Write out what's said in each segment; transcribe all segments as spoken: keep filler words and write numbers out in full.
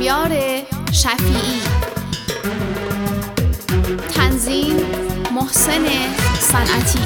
شهریار شفیعی. تنظیم محسن صنعتی.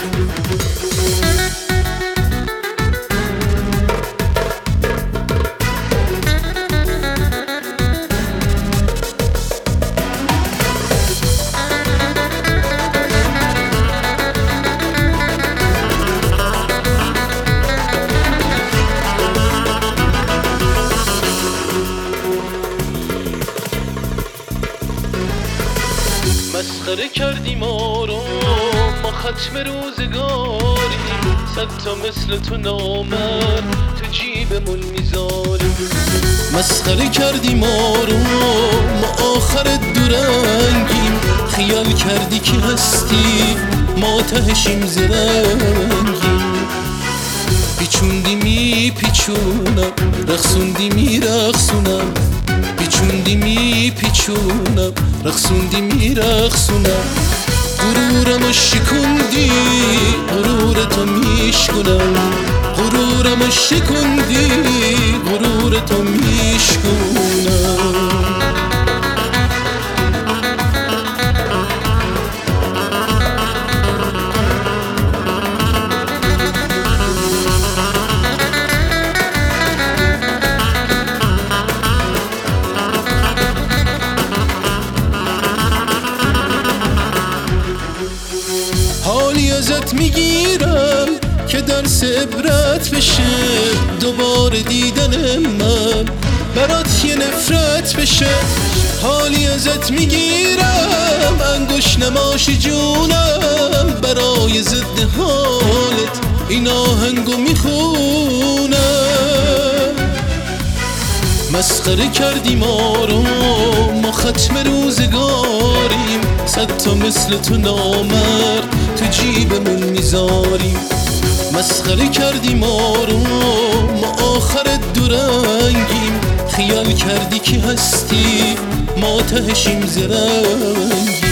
مسخره کردی ما رو، ما ختم روزگاریم، صد تا مثل تو نامرد تو جیبمون میذاریم. مسخره کردی ما رو، ما آخر دورنگیم، خیال کردی که هستی ما تهشیم زرنگیم. پیچوندی می پیچونم، رقصوندی می رقصونم، پیچوندی می پیچونم، رقصوندی می رقصونم. غرورمو شکوندی، غرورتو میشکنم، غرورمو شکوندی، غرورتو میشکنم. حالی ازت میگیرم که درس عبرت بشه، دوباره دیدن من برات یه نفرت بشه. حالی ازت میگیرم انگوش نماشی جونم، برای ضد حالت این آهنگو میخونم. مسخره کردی ما رو، ما ختم روزگاریم، صد تا مثل تو نامرد تو جیبمون میذاریم. مسخره کردی ما رو، ما آخر دورنگیم، خیال کردی که هستی ما تهشیم زرنگیم.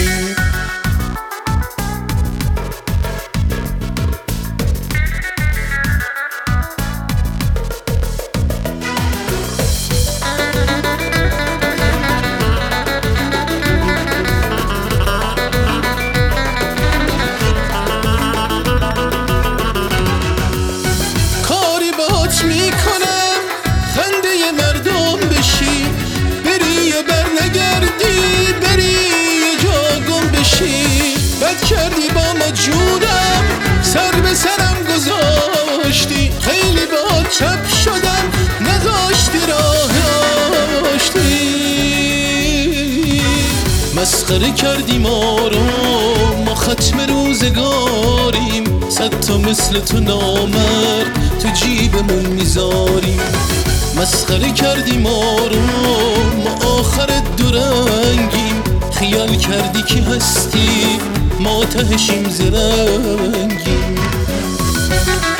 میکنم خنده مردم بشی، بری یا بر نگردی، بری یه جا گم بشی. بد کردی با ما جونم، سر به سرم گذاشتی، خیلی با چپ شدم نذاشتی راه آشتی. مسخره کردی ما رو، ما ختم روزگاریم، صد تا مثل تو نامرد تو جیبمون میذاریم. مسخره کردی ما رو، ما آخر دورنگیم، خیال کردی که هستی ما تهشیم زرنگیم.